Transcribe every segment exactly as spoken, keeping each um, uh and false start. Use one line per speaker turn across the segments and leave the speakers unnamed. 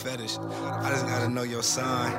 fetish. I just gotta know your sign.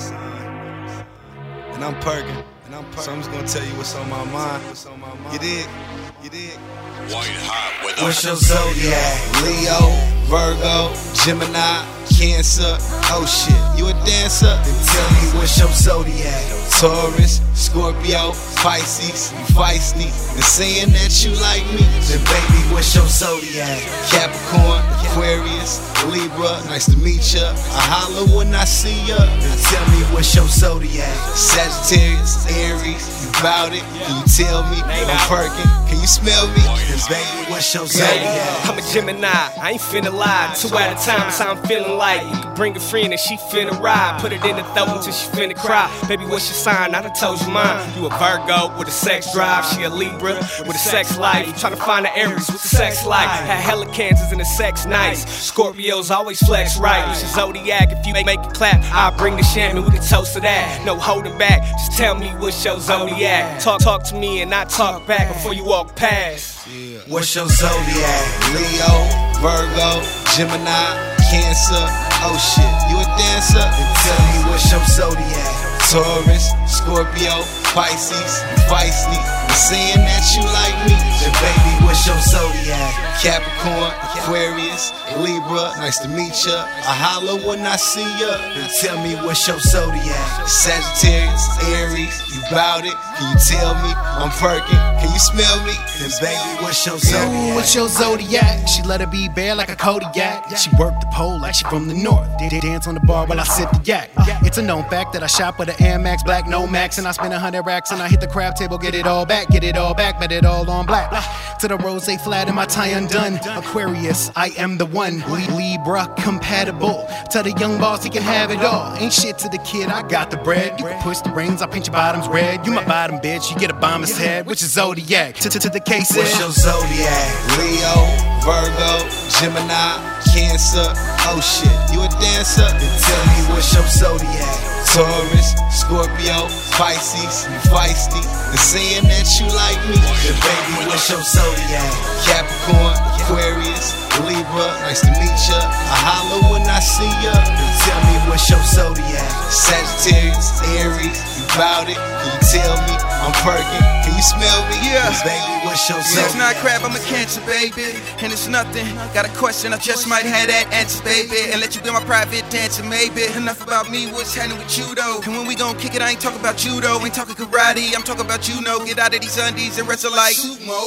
And I'm perking. And I'm perking. So I'm just gonna tell you what's on my mind. You dig? You dig?
White hot with
What's your zodiac? Leo, Virgo, Gemini, Cancer. Oh shit, you a dancer? Then tell me what's your zodiac? Taurus, Scorpio, Pisces, you feisty. And saying that you like me, then baby, what's your zodiac? Capricorn, Aquarius, Libra, nice to meet ya. I holler when I see ya. Then tell me what's your zodiac? Sagittarius, Aries, you bout it? Can you tell me? I'm perking. Can you smell me? Then baby, what's your zodiac?
I'm a Gemini, I ain't finna lie. Two at a time, that's how I'm feeling like. You can bring a friend and she finna ride. Put it in the throat until she finna cry. Baby, what's your sign? I done told you mine. You a Virgo with a sex drive. She a Libra with a sex life. Tryna find the Aries with the sex life. Had hella cancers and the sex nice. Scorpios always flex right. What's your zodiac? If you make it clap, I'll bring the champagne, we can toast to that. No holding back, just tell me what's your zodiac. Talk, talk to me and I talk back before you walk past.
Yeah. What's your zodiac? Leo, Virgo, Gemini, Cancer. Oh shit, you a dancer? Then tell me what's your zodiac? Taurus, Scorpio, Pisces, you feisty. And saying that you like me, then baby, what's your zodiac? Capricorn, Aquarius, Libra, nice to meet ya. I holler when I see ya. Then tell me what's your zodiac? Sagittarius, Aries, you bout it? Can you tell me? I'm perking. Can you smell me? Then baby, what's your zodiac?
Ooh, what's your zodiac? She let her be bare like a Kodiak. She worked the pole like she from the north. They dance on the bar while I sip the yak. It's a known fact that I shop with an Air Max, black no max, and I spend a hundred racks and I hit the crab table, get it all back, get it all back, bet it all on black. To the rose flat and my tie undone. Aquarius, I am the one. Libra compatible. Tell the young boss he can have it all. Ain't shit to the kid, I got the bread. You can push the rings, I paint your bottoms red. You my bottom bitch, you get a bomber's head. Which is zodiac? To, to, to the case.
What's your zodiac? Leo, Virgo, Gemini, Cancer. Oh shit, you a dancer? Then tell me what's your zodiac? Taurus, Scorpio, Pisces, you feisty. And saying that you like me, then baby, what's your zodiac? Capricorn, Aquarius, Libra, nice to meet ya. I holler when I see ya. Then tell me what's your zodiac? Sagittarius, Aries, you bout it? Can you tell me? I'm perking. Can you smell me?
Yeah.
Baby, what's your zodiac?
It's not crap, I'm a Cancer, baby. And it's nothing. Got a question, I just might have that answer, baby. And let you be my private dancer, maybe. Enough about me, what's happening with you, though? And when we gon' kick it, I ain't talking about judo. Ain't talking karate, I'm talking about you, know. Get out of these undies and wrestle like sumo.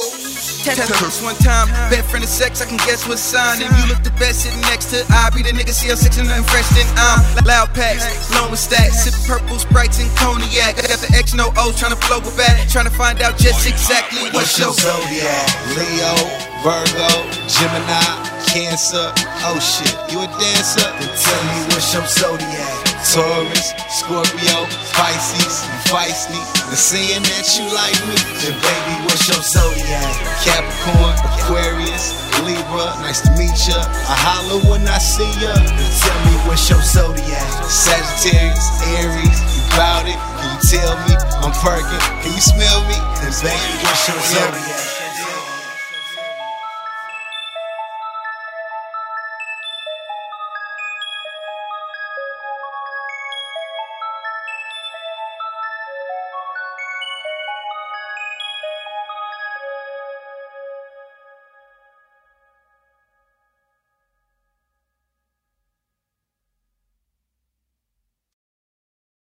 Test one time, best friend of sex, I can guess what sign. And you look the best sitting next to I. Be the nigga C L six and nothing fresh than I'm. Loud packs, long with stacks, sipping purple Sprites and cognac. I got the X, no O's, trying to flow with back. Trying to find out just exactly
what's your zodiac? Leo, Virgo, Gemini, Cancer. Oh shit, you a dancer? Then tell me what's your zodiac? Taurus, Scorpio, Pisces, you feisty. And saying that you like me, then baby, what's your zodiac? Capricorn, Aquarius, Libra, nice to meet ya. I holler when I see ya. Then tell me what's your zodiac? Sagittarius, Aries, you bout it? Can you tell me? I'm perking. Can you smell me? Then baby, what's your zodiac?